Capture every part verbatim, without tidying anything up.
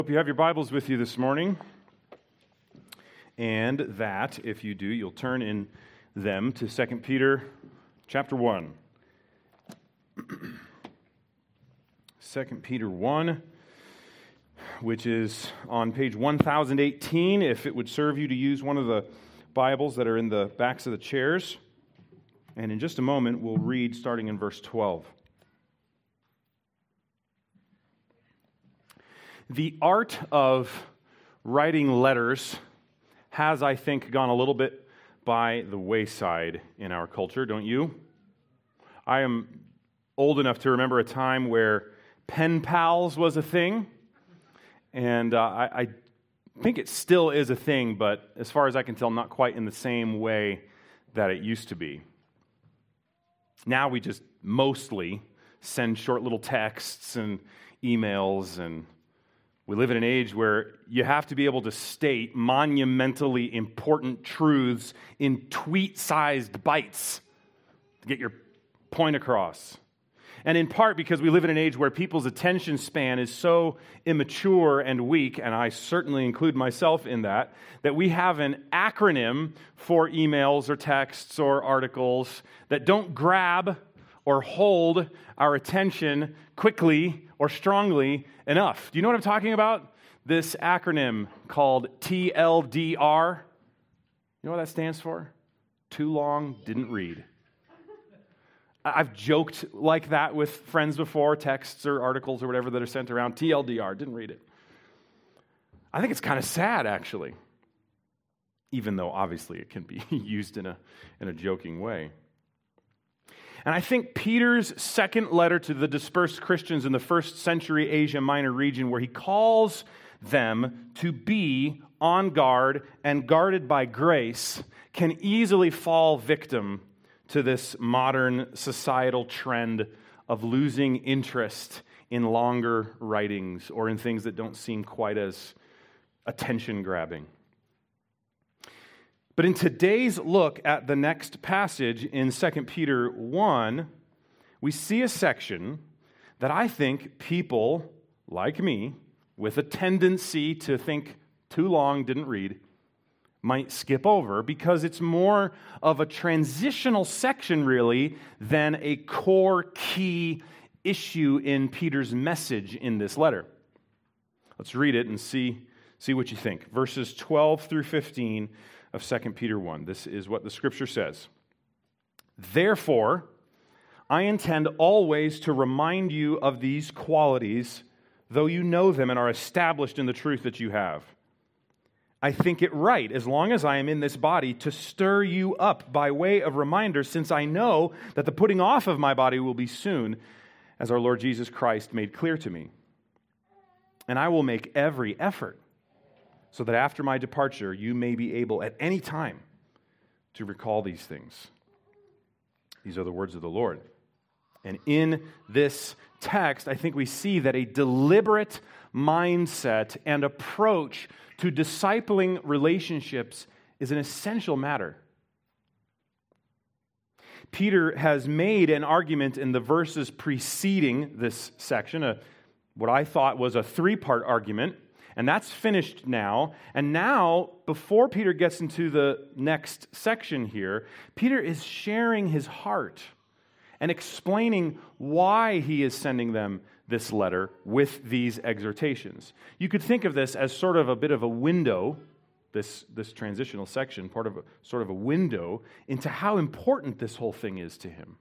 Hope you have your Bibles with you this morning, and that, if you do, you'll turn in them to Second Peter chapter one. Second Peter one, which is on page one thousand eighteen, if it would serve you to use one of the Bibles that are in the backs of the chairs. And in just a moment, we'll read starting in verse twelve. The art of writing letters has, I think, gone a little bit by the wayside in our culture, don't you? I am old enough to remember a time where pen pals was a thing, and uh, I, I think it still is a thing, but as far as I can tell, not quite in the same way that it used to be. Now we just mostly send short little texts and emails, and we live in an age where you have to be able to state monumentally important truths in tweet-sized bites to get your point across. And in part because we live in an age where people's attention span is so immature and weak, and I certainly include myself in that, that we have an acronym for emails or texts or articles that don't grab or hold our attention quickly or strongly enough. Do you know what I'm talking about? This acronym called T L D R. You know what that stands for? Too long, didn't read. I've joked like that with friends before, texts or articles or whatever that are sent around. T L D R, didn't read it. I think it's kind of sad, actually, even though obviously it can be used in a, in a joking way. And I think Peter's second letter to the dispersed Christians in the first century Asia Minor region, where he calls them to be on guard and guarded by grace, can easily fall victim to this modern societal trend of losing interest in longer writings or in things that don't seem quite as attention-grabbing. But in today's look at the next passage in Second Peter one, we see a section that I think people like me, with a tendency to think too long, didn't read, might skip over because it's more of a transitional section, really, than a core key issue in Peter's message in this letter. Let's read it and see, see what you think. Verses twelve through fifteen of Second Peter one. This is what the Scripture says. Therefore, I intend always to remind you of these qualities, though you know them and are established in the truth that you have. I think it right, as long as I am in this body, to stir you up by way of reminder, since I know that the putting off of my body will be soon, as our Lord Jesus Christ made clear to me. And I will make every effort so that after my departure, you may be able at any time to recall these things. These are the words of the Lord. And in this text, I think we see that a deliberate mindset and approach to discipling relationships is an essential matter. Peter has made an argument in the verses preceding this section, a, what I thought was a three-part argument, and that's finished now. And now, before Peter gets into the next section here, Peter is sharing his heart and explaining why he is sending them this letter with these exhortations. You could think of this as sort of a bit of a window, this, this transitional section, part of a, sort of a window into how important this whole thing is to him.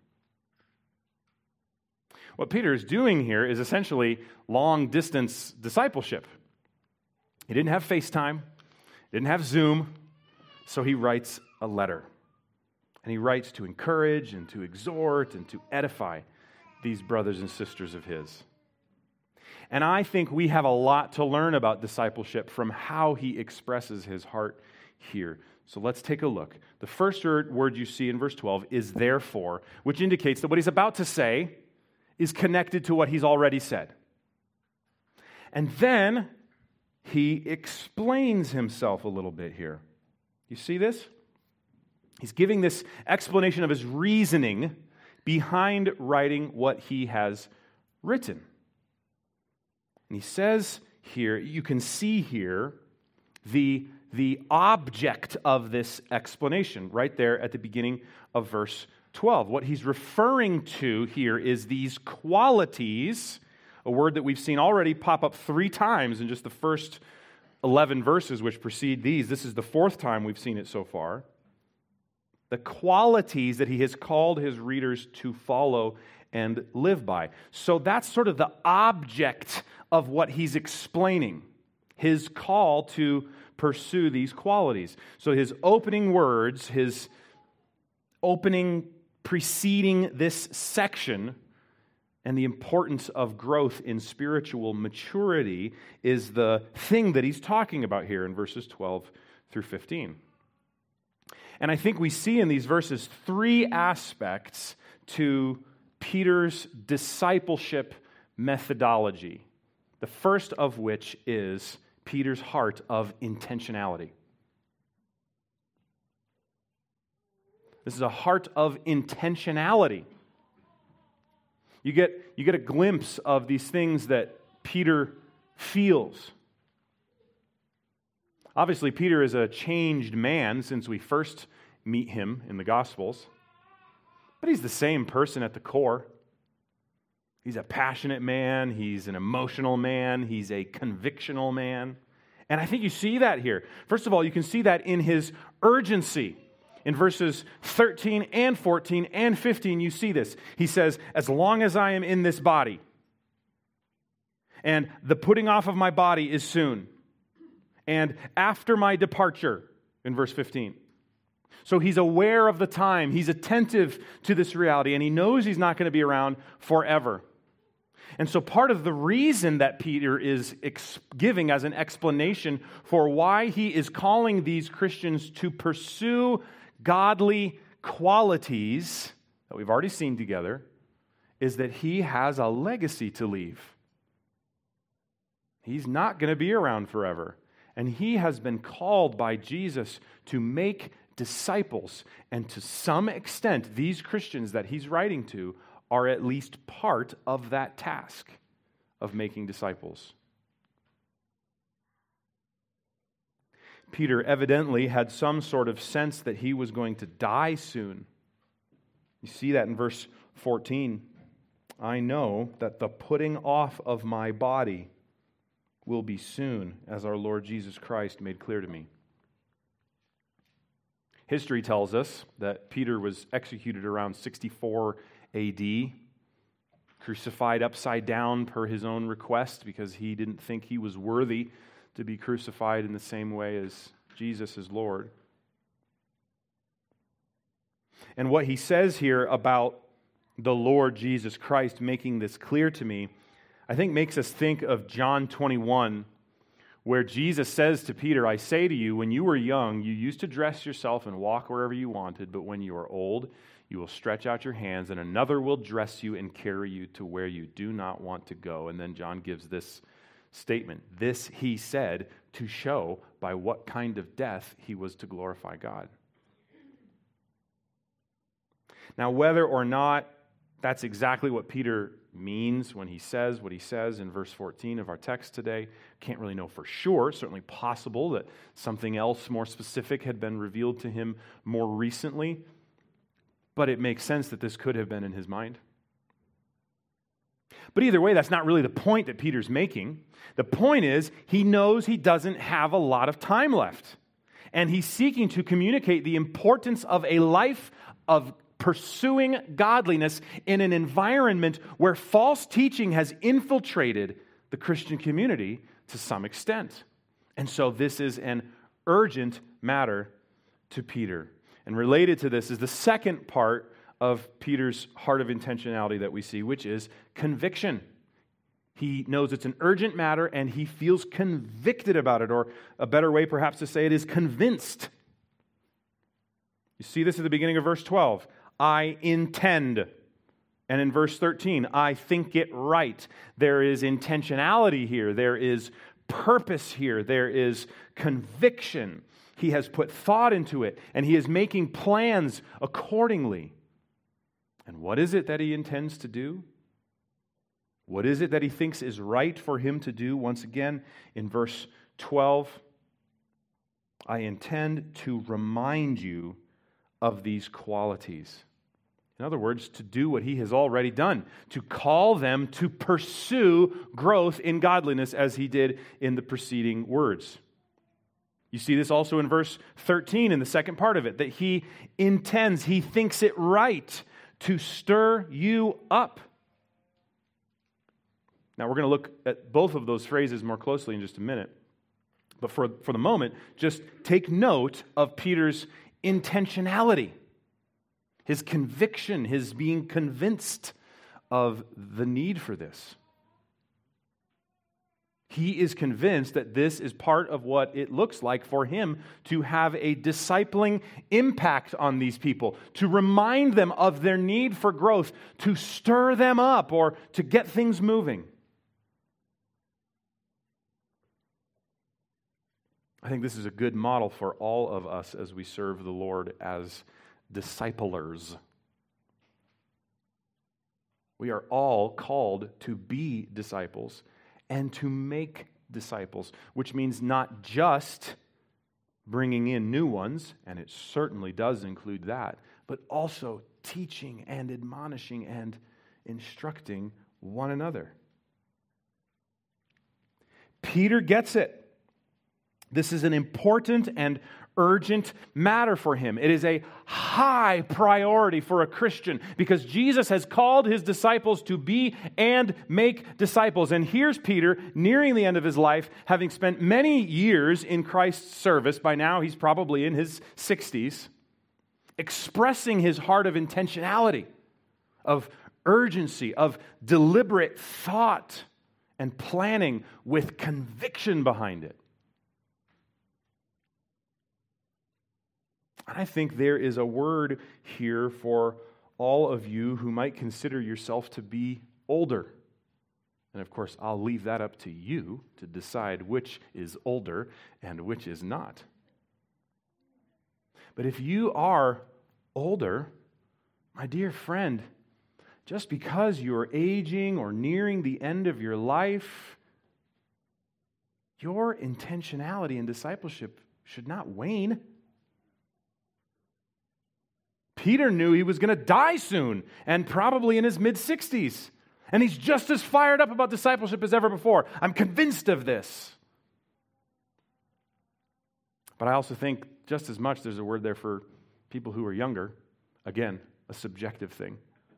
What Peter is doing here is essentially long-distance discipleship. He didn't have FaceTime, didn't have Zoom, so he writes a letter. And he writes to encourage and to exhort and to edify these brothers and sisters of his. And I think we have a lot to learn about discipleship from how he expresses his heart here. So let's take a look. The first word you see in verse twelve is therefore, which indicates that what he's about to say is connected to what he's already said. And then he explains himself a little bit here. You see this? He's giving this explanation of his reasoning behind writing what he has written. And he says here, you can see here the, the object of this explanation right there at the beginning of verse twelve. What he's referring to here is these qualities, a word that we've seen already pop up three times in just the first eleven verses which precede these. This is the fourth time we've seen it so far. The qualities that he has called his readers to follow and live by. So that's sort of the object of what he's explaining, his call to pursue these qualities. So his opening words, his opening preceding this section, and the importance of growth in spiritual maturity is the thing that he's talking about here in verses twelve through fifteen. And I think we see in these verses three aspects to Peter's discipleship methodology. The first of which is Peter's heart of intentionality. This is a heart of intentionality. You get, you get a glimpse of these things that Peter feels. Obviously, Peter is a changed man since we first meet him in the Gospels. But he's the same person at the core. He's a passionate man. He's an emotional man. He's a convictional man. And I think you see that here. First of all, you can see that in his urgency. In verses thirteen and fourteen and fifteen, you see this. He says, as long as I am in this body, and the putting off of my body is soon, and after my departure, in verse fifteen. So he's aware of the time. He's attentive to this reality, and he knows he's not going to be around forever. And so part of the reason that Peter is ex- giving as an explanation for why he is calling these Christians to pursue godly qualities that we've already seen together is that he has a legacy to leave. He's not going to be around forever. And he has been called by Jesus to make disciples. And to some extent, these Christians that he's writing to are at least part of that task of making disciples. Peter evidently had some sort of sense that he was going to die soon. You see that in verse fourteen. I know that the putting off of my body will be soon, as our Lord Jesus Christ made clear to me. History tells us that Peter was executed around sixty-four A D, crucified upside down per his own request because he didn't think he was worthy to be crucified in the same way as Jesus is Lord. And what he says here about the Lord Jesus Christ making this clear to me, I think makes us think of John twenty-one, where Jesus says to Peter, I say to you, when you were young, you used to dress yourself and walk wherever you wanted, but when you are old, you will stretch out your hands, and another will dress you and carry you to where you do not want to go. And then John gives this statement. This he said to show by what kind of death he was to glorify God. Now, whether or not that's exactly what Peter means when he says what he says in verse fourteen of our text today, can't really know for sure. Certainly possible that something else more specific had been revealed to him more recently, but it makes sense that this could have been in his mind. But either way, that's not really the point that Peter's making. The point is, he knows he doesn't have a lot of time left. And he's seeking to communicate the importance of a life of pursuing godliness in an environment where false teaching has infiltrated the Christian community to some extent. And so this is an urgent matter to Peter. And related to this is the second part of Peter's heart of intentionality that we see, which is conviction. He knows it's an urgent matter and he feels convicted about it, or a better way perhaps to say it is convinced. You see this at the beginning of verse twelve. I intend. And in verse thirteen, I think it right. There is intentionality here. There is purpose here. There is conviction. He has put thought into it, and he is making plans accordingly. And what is it that he intends to do? What is it that he thinks is right for him to do? Once again, in verse twelve, I intend to remind you of these qualities. In other words, to do what he has already done, to call them to pursue growth in godliness as he did in the preceding words. You see this also in verse thirteen, in the second part of it, that he intends, he thinks it right to stir you up. Now, we're going to look at both of those phrases more closely in just a minute. But for, for the moment, just take note of Peter's intentionality, his conviction, his being convinced of the need for this. He is convinced that this is part of what it looks like for him to have a discipling impact on these people, to remind them of their need for growth, to stir them up or to get things moving. I think this is a good model for all of us as we serve the Lord as disciplers. We are all called to be disciples and to make disciples, which means not just bringing in new ones, and it certainly does include that, but also teaching and admonishing and instructing one another. Peter gets it. This is an important and urgent matter for him. It is a high priority for a Christian because Jesus has called his disciples to be and make disciples. And here's Peter nearing the end of his life, having spent many years in Christ's service. By now, he's probably in his sixties, expressing his heart of intentionality, of urgency, of deliberate thought and planning with conviction behind it. I think there is a word here for all of you who might consider yourself to be older. And of course, I'll leave that up to you to decide which is older and which is not. But if you are older, my dear friend, just because you're aging or nearing the end of your life, your intentionality in discipleship should not wane. Peter knew he was going to die soon, and probably in his mid-sixties. And he's just as fired up about discipleship as ever before. I'm convinced of this. But I also think just as much there's a word there for people who are younger. Again, a subjective thing.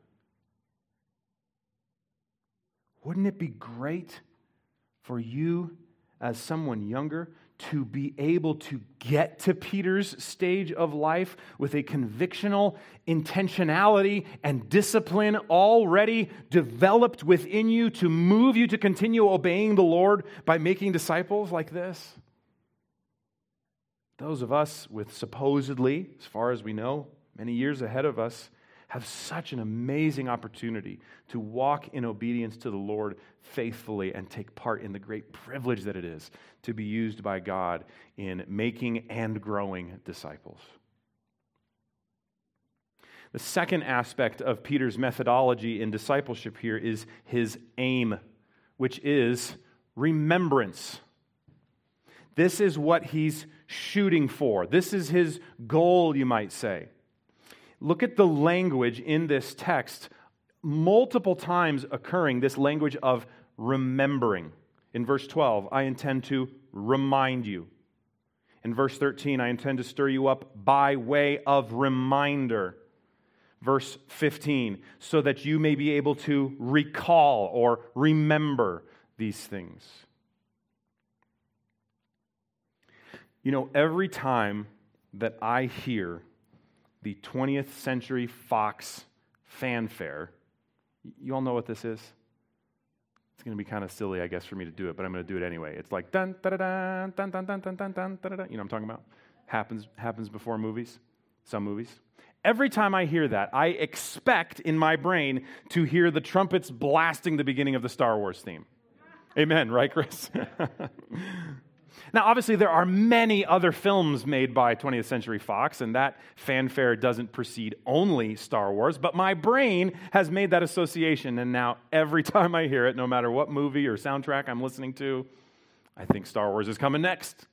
Wouldn't it be great for you as someone younger to be able to get to Peter's stage of life with a convictional intentionality and discipline already developed within you to move you to continue obeying the Lord by making disciples like this? Those of us with supposedly, as far as we know, many years ahead of us, have such an amazing opportunity to walk in obedience to the Lord faithfully and take part in the great privilege that it is to be used by God in making and growing disciples. The second aspect of Peter's methodology in discipleship here is his aim, which is remembrance. This is what he's shooting for. This is his goal, you might say. Look at the language in this text, multiple times occurring, this language of remembering. In verse twelve, I intend to remind you. In verse thirteen, I intend to stir you up by way of reminder. Verse fifteen, so that you may be able to recall or remember these things. You know, every time that I hear the twentieth century Fox fanfare, you all know what this is? It's going to be kind of silly, I guess, for me to do it, but I'm going to do it anyway. It's like dun da da dun dun dun dun dun dun dun da da. You know what I'm talking about? Happens happens before movies, some movies. Every time I hear that, I expect in my brain to hear the trumpets blasting the beginning of the Star Wars theme. Amen, right, Chris? Now, obviously, there are many other films made by twentieth Century Fox, and that fanfare doesn't precede only Star Wars, but my brain has made that association, and now every time I hear it, no matter what movie or soundtrack I'm listening to, I think Star Wars is coming next.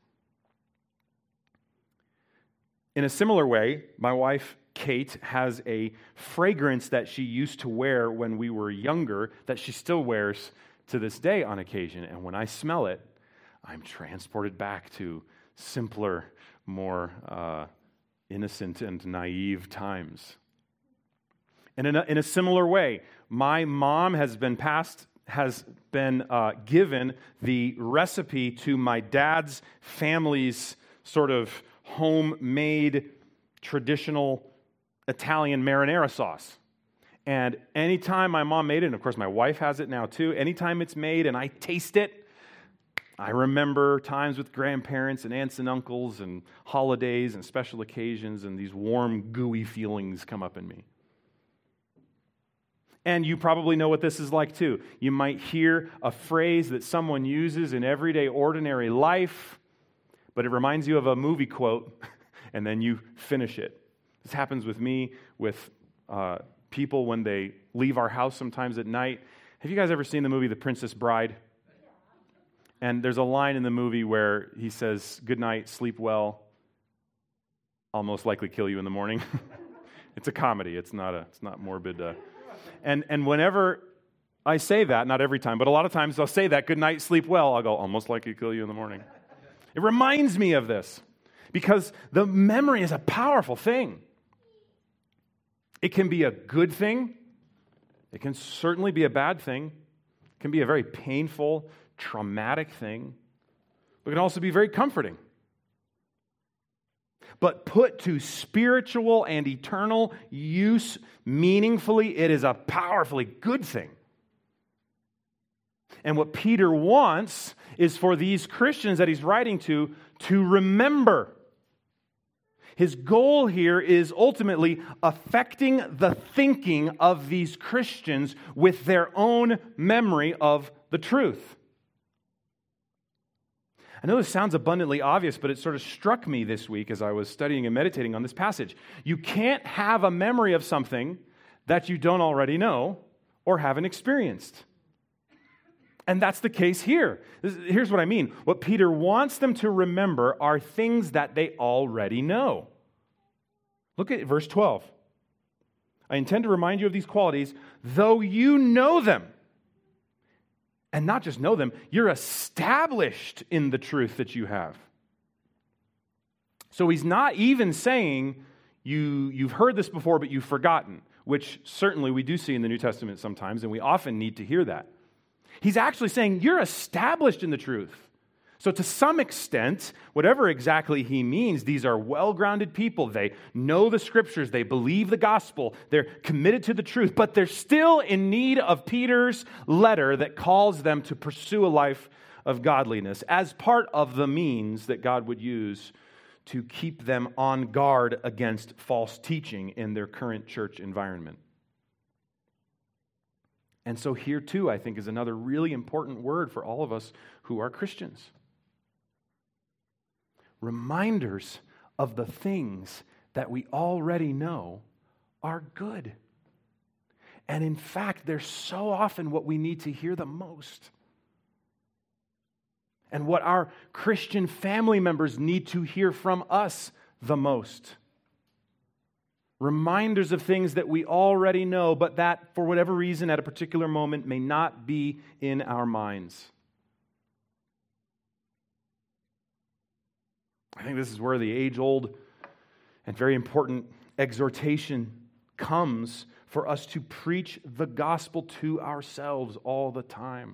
In a similar way, my wife, Kate, has a fragrance that she used to wear when we were younger that she still wears to this day on occasion, and when I smell it, I'm transported back to simpler, more uh, innocent and naive times. And in a, in a similar way, my mom has been passed, has been uh, given the recipe to my dad's family's sort of homemade traditional Italian marinara sauce. And anytime my mom made it, and of course my wife has it now too, anytime it's made and I taste it, I remember times with grandparents and aunts and uncles and holidays and special occasions, and these warm, gooey feelings come up in me. And you probably know what this is like too. You might hear a phrase that someone uses in everyday, ordinary life, but it reminds you of a movie quote, and then you finish it. This happens with me, with uh, people when they leave our house sometimes at night. Have you guys ever seen the movie The Princess Bride? And there's a line in the movie where he says, "Good night, sleep well. I'll most likely kill you in the morning." It's a comedy. It's not a. It's not morbid. Uh, and and whenever I say that, not every time, but a lot of times I'll say that, "Good night, sleep well." I'll go, "I'll most likely kill you in the morning." It reminds me of this because the memory is a powerful thing. It can be a good thing. It can certainly be a bad thing. It can be a very painful, traumatic thing, but it can also be very comforting. But put to spiritual and eternal use meaningfully, it is a powerfully good thing. And what Peter wants is for these Christians that he's writing to to remember. His goal here is ultimately affecting the thinking of these Christians with their own memory of the truth. I know this sounds abundantly obvious, but it sort of struck me this week as I was studying and meditating on this passage. You can't have a memory of something that you don't already know or haven't experienced. And that's the case here. Here's what I mean. What Peter wants them to remember are things that they already know. Look at verse twelve. I intend to remind you of these qualities, though you know them. And not just know them, you're established in the truth that you have. So he's not even saying you, you've heard this before, but you've forgotten, which certainly we do see in the New Testament sometimes, and we often need to hear that. He's actually saying you're established in the truth. So to some extent, whatever exactly he means, these are well-grounded people. They know the Scriptures. They believe the gospel. They're committed to the truth, but they're still in need of Peter's letter that calls them to pursue a life of godliness as part of the means that God would use to keep them on guard against false teaching in their current church environment. And so here too, I think, is another really important word for all of us who are Christians. Reminders of the things that we already know are good. And in fact, they're so often what we need to hear the most. And what our Christian family members need to hear from us the most. Reminders of things that we already know, but that, for whatever reason, at a particular moment, may not be in our minds. I think this is where the age-old and very important exhortation comes for us to preach the gospel to ourselves all the time.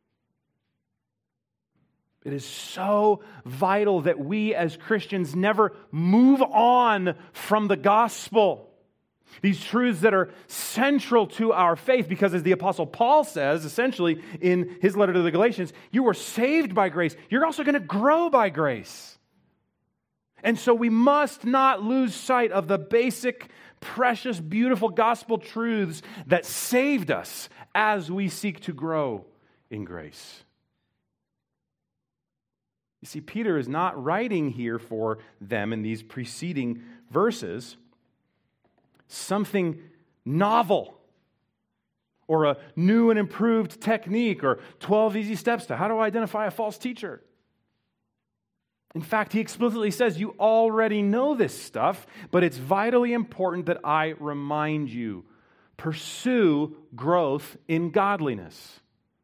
It is so vital that we as Christians never move on from the gospel. These truths that are central to our faith, because as the Apostle Paul says, essentially in his letter to the Galatians, you were saved by grace. You're also going to grow by grace. And so we must not lose sight of the basic, precious, beautiful gospel truths that saved us as we seek to grow in grace. You see, Peter is not writing here for them in these preceding verses something novel or a new and improved technique or twelve easy steps to how to identify a false teacher. In fact, he explicitly says, you already know this stuff, but it's vitally important that I remind you. Pursue growth in godliness.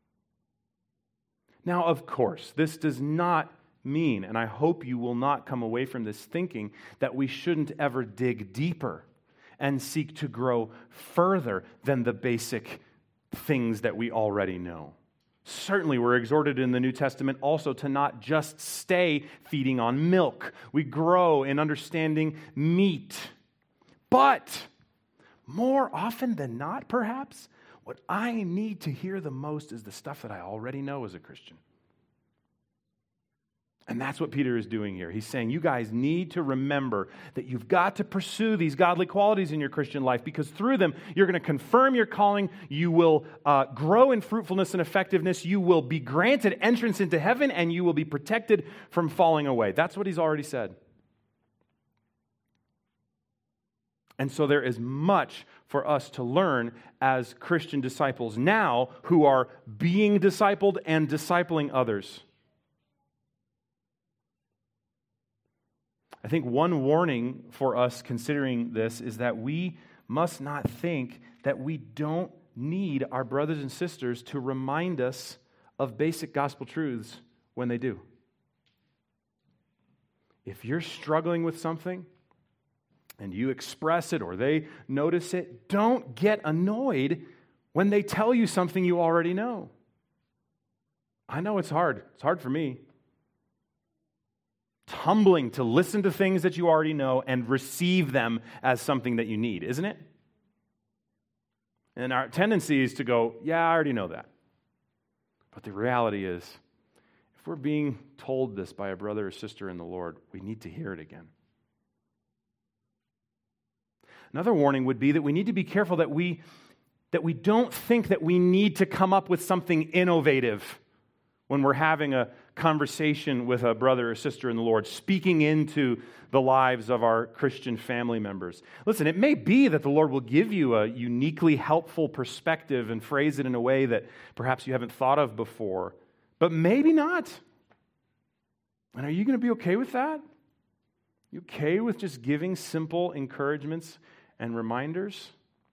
Now, of course, this does not mean, and I hope you will not come away from this thinking, that we shouldn't ever dig deeper and seek to grow further than the basic things that we already know. Certainly, we're exhorted in the New Testament also to not just stay feeding on milk. We grow in understanding meat. But more often than not, perhaps, what I need to hear the most is the stuff that I already know as a Christian. And that's what Peter is doing here. He's saying you guys need to remember that you've got to pursue these godly qualities in your Christian life because through them, you're going to confirm your calling. You will uh, grow in fruitfulness and effectiveness. You will be granted entrance into heaven and you will be protected from falling away. That's what he's already said. And so there is much for us to learn as Christian disciples now who are being discipled and discipling others. I think one warning for us considering this is that we must not think that we don't need our brothers and sisters to remind us of basic gospel truths when they do. If you're struggling with something and you express it or they notice it, don't get annoyed when they tell you something you already know. I know it's hard. It's hard for me. It's humbling to listen to things that you already know and receive them as something that you need, isn't it? And our tendency is to go, yeah, I already know that. But the reality is, if we're being told this by a brother or sister in the Lord, we need to hear it again. Another warning would be that we need to be careful that we, that we don't think that we need to come up with something innovative when we're having a conversation with a brother or sister in the Lord, speaking into the lives of our Christian family members. Listen, it may be that the Lord will give you a uniquely helpful perspective and phrase it in a way that perhaps you haven't thought of before, but maybe not. And are you going to be okay with that? You okay with just giving simple encouragements and reminders?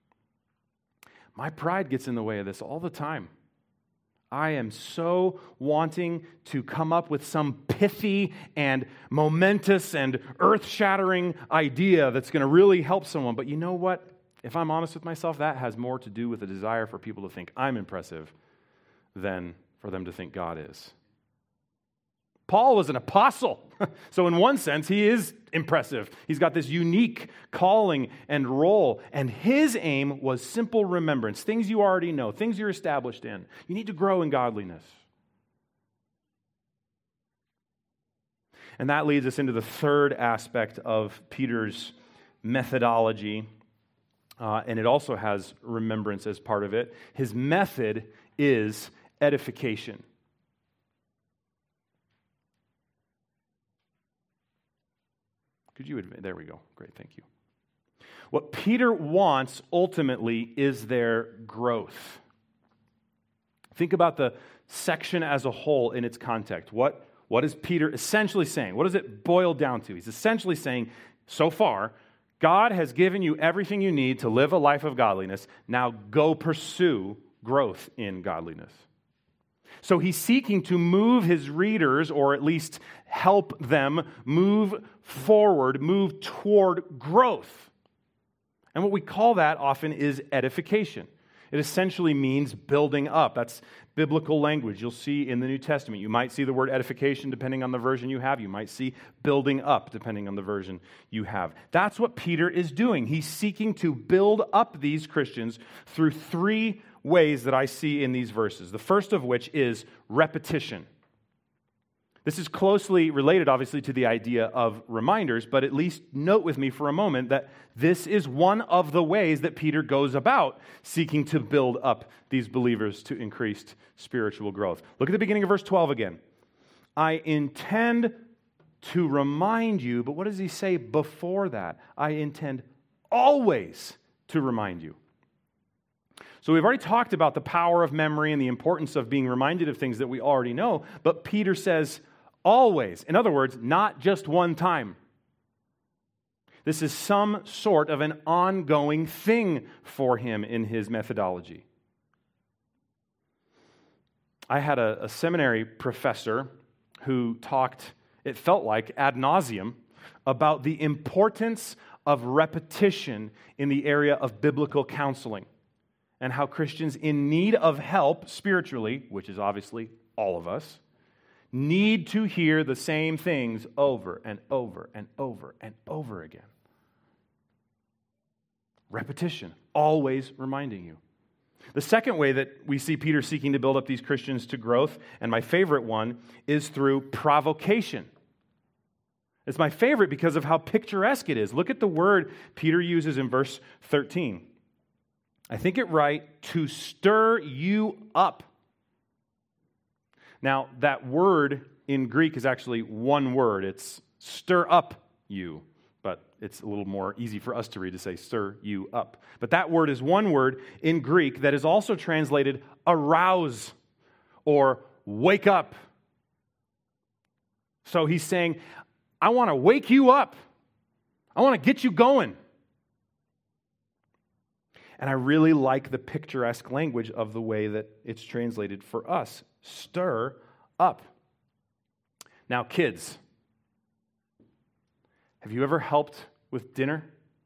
My pride gets in the way of this all the time. I am so wanting to come up with some pithy and momentous and earth-shattering idea that's going to really help someone. But you know what? If I'm honest with myself, that has more to do with a desire for people to think I'm impressive than for them to think God is. Paul was an apostle. So in one sense, he is impressive. He's got this unique calling and role. And his aim was simple remembrance, things you already know, things you're established in. You need to grow in godliness. And that leads us into the third aspect of Peter's methodology. Uh, and it also has remembrance as part of it. His method is edification. Could you admit? There we go. Great, thank you. What Peter wants ultimately is their growth. Think about the section as a whole in its context. What, what is Peter essentially saying? What does it boil down to? He's essentially saying, so far, God has given you everything you need to live a life of godliness. Now go pursue growth in godliness. So he's seeking to move his readers, or at least help them move forward, move toward growth. And what we call that often is edification. It essentially means building up. That's biblical language you'll see in the New Testament. You might see the word edification depending on the version you have. You might see building up depending on the version you have. That's what Peter is doing. He's seeking to build up these Christians through three ways that I see in these verses. The first of which is repetition. This is closely related, obviously, to the idea of reminders, but at least note with me for a moment that this is one of the ways that Peter goes about seeking to build up these believers to increased spiritual growth. Look at the beginning of verse twelve again. I intend to remind you, but what does he say before that? I intend always to remind you. So we've already talked about the power of memory and the importance of being reminded of things that we already know, but Peter says always. In other words, not just one time. This is some sort of an ongoing thing for him in his methodology. I had a, a seminary professor who talked, it felt like, ad nauseum about the importance of repetition in the area of biblical counseling and how Christians in need of help spiritually, which is obviously all of us, need to hear the same things over and over and over and over again. Repetition, always reminding you. The second way that we see Peter seeking to build up these Christians to growth, and my favorite one, is through provocation. It's my favorite because of how picturesque it is. Look at the word Peter uses in verse thirteen. I think it right, to stir you up. Now, that word in Greek is actually one word. It's stir up you. But it's a little more easy for us to read to say stir you up. But that word is one word in Greek that is also translated arouse or wake up. So he's saying, I want to wake you up. I want to get you going. And I really like the picturesque language of the way that it's translated for us. Stir up. Now, kids, have you ever helped with dinner?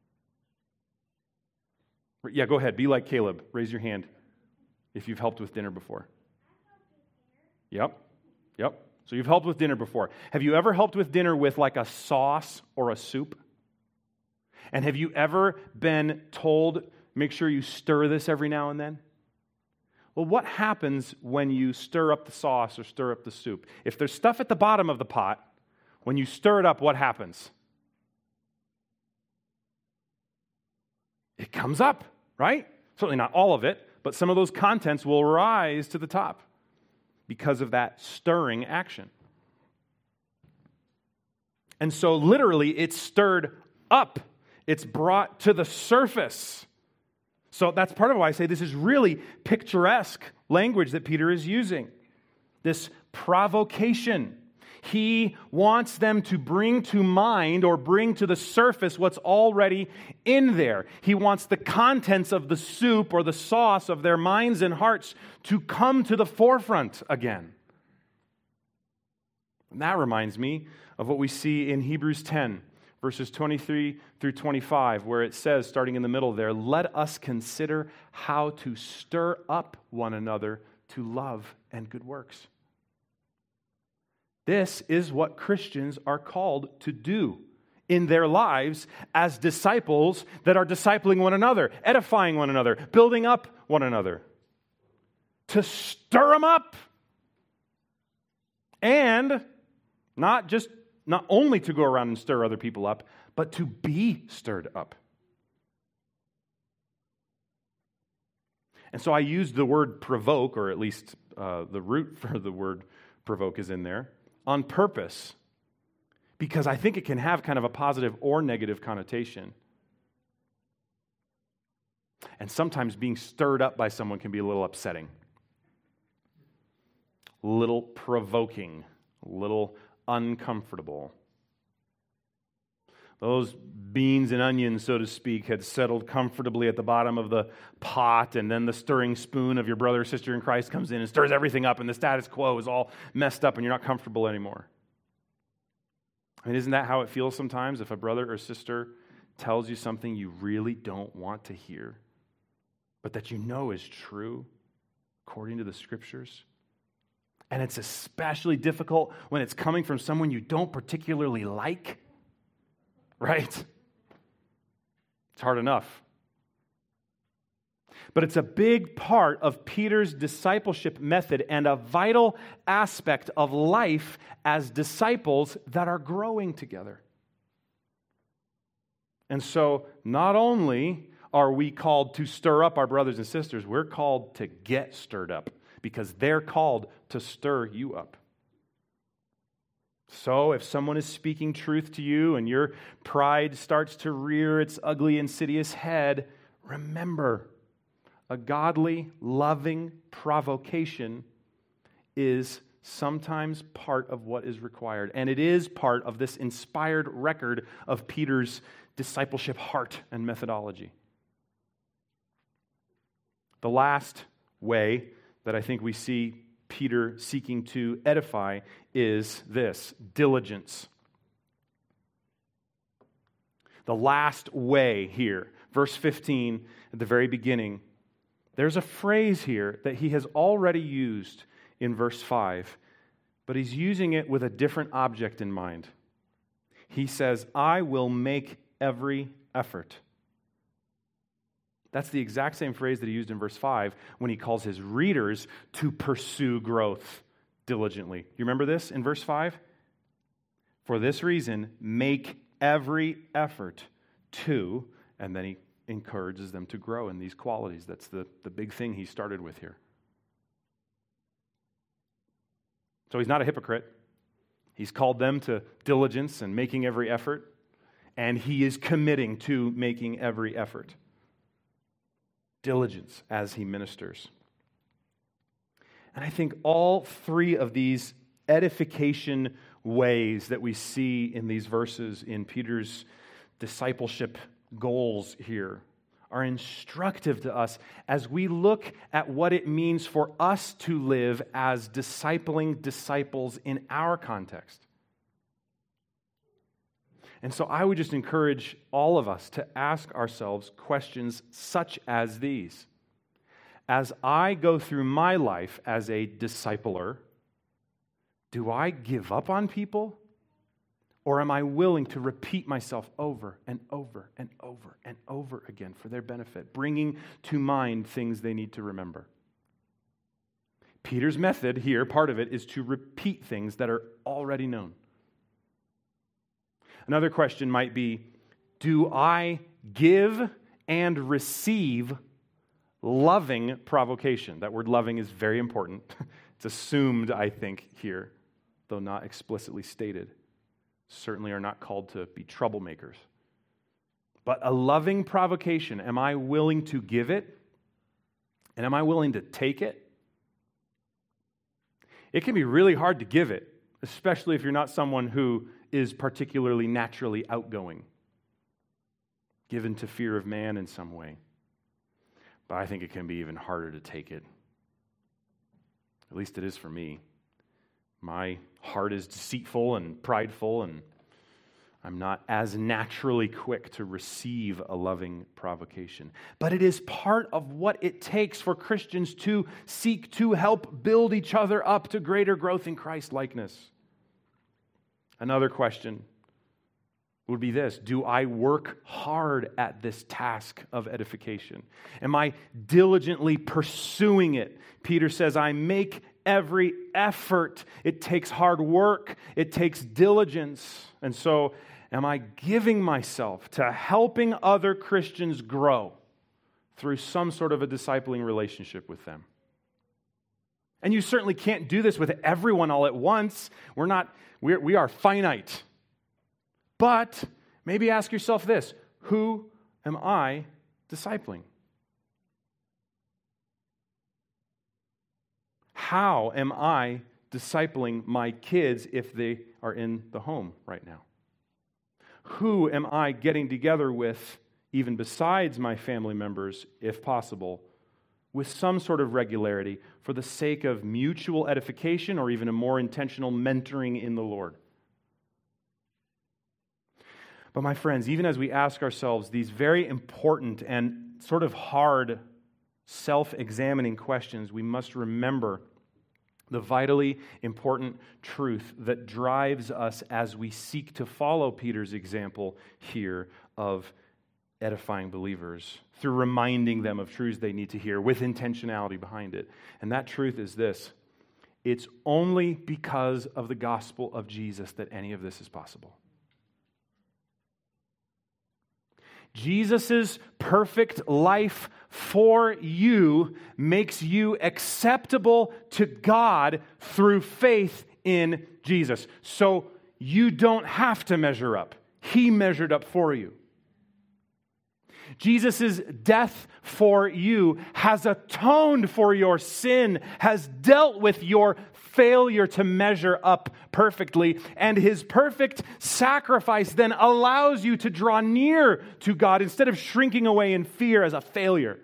Yeah, go ahead. Be like Caleb. Raise your hand if you've helped with dinner before. Yep. Yep. So you've helped with dinner before. Have you ever helped with dinner with like a sauce or a soup? And have you ever been told, make sure you stir this every now and then? Well, what happens when you stir up the sauce or stir up the soup? If there's stuff at the bottom of the pot, when you stir it up, what happens? It comes up, right? Certainly not all of it, but some of those contents will rise to the top because of that stirring action. And so literally it's stirred up. It's brought to the surface. So that's part of why I say this is really picturesque language that Peter is using. This provocation. He wants them to bring to mind or bring to the surface what's already in there. He wants the contents of the soup or the sauce of their minds and hearts to come to the forefront again. And that reminds me of what we see in Hebrews ten, verses twenty-three through twenty-five, where it says, starting in the middle there, let us consider how to stir up one another to love and good works. This is what Christians are called to do in their lives as disciples that are discipling one another, edifying one another, building up one another. To stir them up. And not just, not only to go around and stir other people up, but to be stirred up. And so I used the word provoke, or at least uh, the root for the word provoke is in there, on purpose, because I think it can have kind of a positive or negative connotation. And sometimes being stirred up by someone can be a little upsetting, a little provoking, a little uncomfortable. Those beans and onions, so to speak, had settled comfortably at the bottom of the pot, and then the stirring spoon of your brother or sister in Christ comes in and stirs everything up, and the status quo is all messed up, and you're not comfortable anymore. I mean, isn't that how it feels sometimes if a brother or sister tells you something you really don't want to hear, but that you know is true according to the Scriptures? And it's especially difficult when it's coming from someone you don't particularly like. Right? It's hard enough. But it's a big part of Peter's discipleship method and a vital aspect of life as disciples that are growing together. And so, not only are we called to stir up our brothers and sisters, we're called to get stirred up because they're called to stir you up. So if someone is speaking truth to you and your pride starts to rear its ugly, insidious head, remember, a godly, loving provocation is sometimes part of what is required. And it is part of this inspired record of Peter's discipleship heart and methodology. The last way that I think we see Peter seeking to edify is this: diligence. The last way here, verse fifteen, at the very beginning, there's a phrase here that he has already used in verse five, but he's using it with a different object in mind. He says, I will make every effort. That's the exact same phrase that he used in verse five when he calls his readers to pursue growth diligently. You remember this in verse five? For this reason, make every effort to, and then he encourages them to grow in these qualities. That's the, the big thing he started with here. So he's not a hypocrite. He's called them to diligence and making every effort, and he is committing to making every effort. Diligence as he ministers. And I think all three of these edification ways that we see in these verses in Peter's discipleship goals here are instructive to us as we look at what it means for us to live as discipling disciples in our context. And so I would just encourage all of us to ask ourselves questions such as these. As I go through my life as a discipler, do I give up on people? Or am I willing to repeat myself over and over and over and over again for their benefit, bringing to mind things they need to remember? Peter's method here, part of it, is to repeat things that are already known. Another question might be, do I give and receive loving provocation? That word loving is very important. It's assumed, I think, here, though not explicitly stated. Certainly are not called to be troublemakers. But a loving provocation, am I willing to give it? And am I willing to take it? It can be really hard to give it, especially if you're not someone who is particularly naturally outgoing, given to fear of man in some way. But I think it can be even harder to take it. At least it is for me. My heart is deceitful and prideful, and I'm not as naturally quick to receive a loving provocation. But it is part of what it takes for Christians to seek to help build each other up to greater growth in Christ-likeness. Another question would be this: do I work hard at this task of edification? Am I diligently pursuing it? Peter says, I make every effort. It takes hard work. It takes diligence. And so, am I giving myself to helping other Christians grow through some sort of a discipling relationship with them? And you certainly can't do this with everyone all at once. We're not, we're, we are finite. But maybe ask yourself this: who am I discipling? How am I discipling my kids if they are in the home right now? Who am I getting together with, even besides my family members, if possible, with some sort of regularity for the sake of mutual edification or even a more intentional mentoring in the Lord? But my friends, even as we ask ourselves these very important and sort of hard self-examining questions, we must remember the vitally important truth that drives us as we seek to follow Peter's example here of edifying believers through reminding them of truths they need to hear with intentionality behind it. And that truth is this: it's only because of the gospel of Jesus that any of this is possible. Jesus' perfect life for you makes you acceptable to God through faith in Jesus. So you don't have to measure up. He measured up for you. Jesus' death for you has atoned for your sin, has dealt with your failure to measure up perfectly, and his perfect sacrifice then allows you to draw near to God instead of shrinking away in fear as a failure.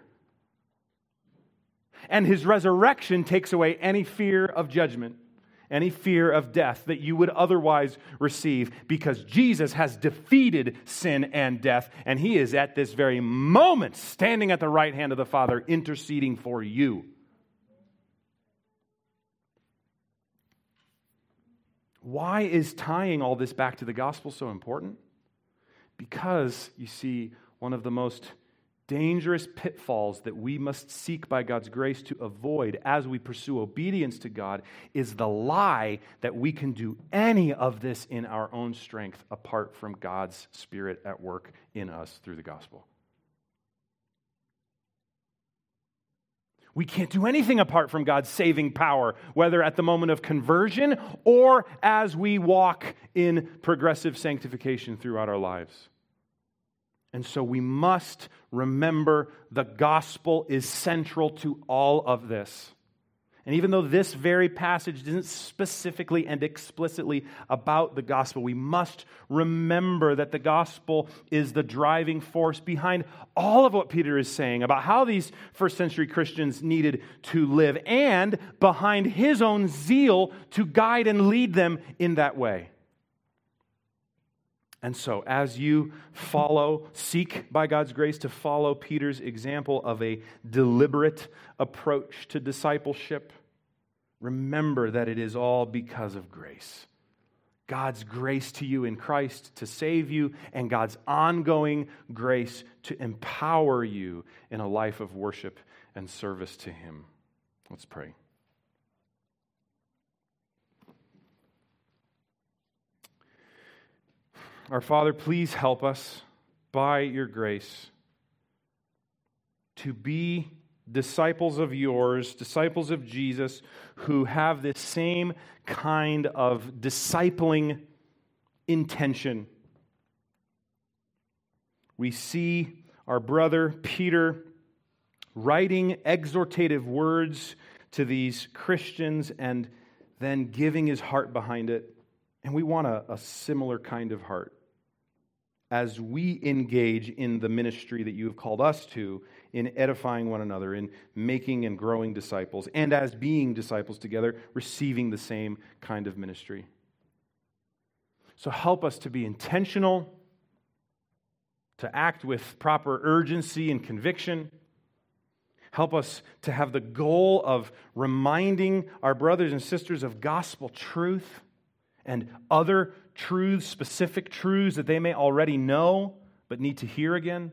And his resurrection takes away any fear of judgment, any fear of death that you would otherwise receive, because Jesus has defeated sin and death, and he is at this very moment standing at the right hand of the Father interceding for you. Why is tying all this back to the gospel so important? Because, you see, one of the most dangerous pitfalls that we must seek by God's grace to avoid as we pursue obedience to God is the lie that we can do any of this in our own strength apart from God's Spirit at work in us through the gospel. We can't do anything apart from God's saving power, whether at the moment of conversion or as we walk in progressive sanctification throughout our lives. And so we must remember the gospel is central to all of this. And even though this very passage isn't specifically and explicitly about the gospel, we must remember that the gospel is the driving force behind all of what Peter is saying about how these first century Christians needed to live, and behind his own zeal to guide and lead them in that way. And so, as you follow, seek by God's grace to follow Peter's example of a deliberate approach to discipleship, remember that it is all because of grace. God's grace to you in Christ to save you, and God's ongoing grace to empower you in a life of worship and service to Him. Let's pray. Our Father, please help us by your grace to be disciples of yours, disciples of Jesus, who have this same kind of discipling intention. We see our brother Peter writing exhortative words to these Christians and then giving his heart behind it. And we want a, a similar kind of heart as we engage in the ministry that you have called us to, in edifying one another, in making and growing disciples, and as being disciples together, receiving the same kind of ministry. So help us to be intentional, to act with proper urgency and conviction. Help us to have the goal of reminding our brothers and sisters of gospel truth and other truths, specific truths that they may already know but need to hear again.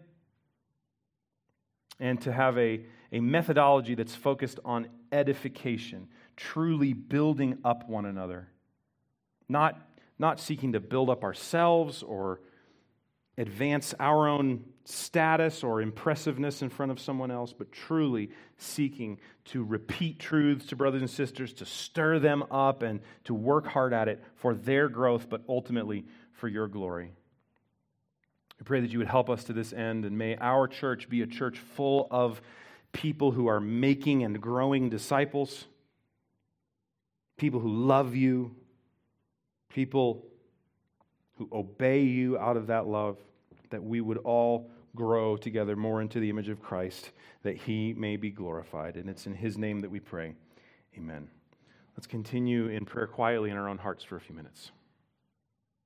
And to have a, a methodology that's focused on edification, truly building up one another. Not, not seeking to build up ourselves or advance our own status or impressiveness in front of someone else, but truly seeking to repeat truths to brothers and sisters, to stir them up and to work hard at it for their growth, but ultimately for your glory. We pray that you would help us to this end, and may our church be a church full of people who are making and growing disciples, people who love you, people who obey you out of that love, that we would all grow together more into the image of Christ, that He may be glorified. And it's in His name that we pray. Amen. Let's continue in prayer quietly in our own hearts for a few minutes.